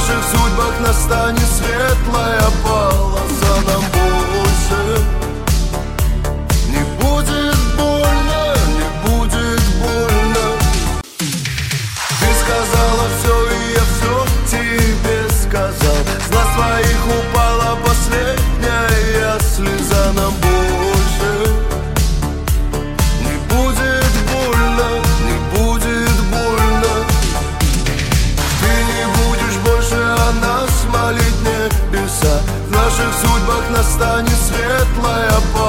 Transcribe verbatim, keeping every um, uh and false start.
наших судьбах настанет светлая полоса. Нам больше не будет больно, не будет больно. Ты сказала все, и я все тебе сказал. С глаз твоих упала последняя слеза. Нам больше не будет больно, не будет больно. Ты не будешь больше о нас молить небеса. В наших судьбах настанет светлая полоса.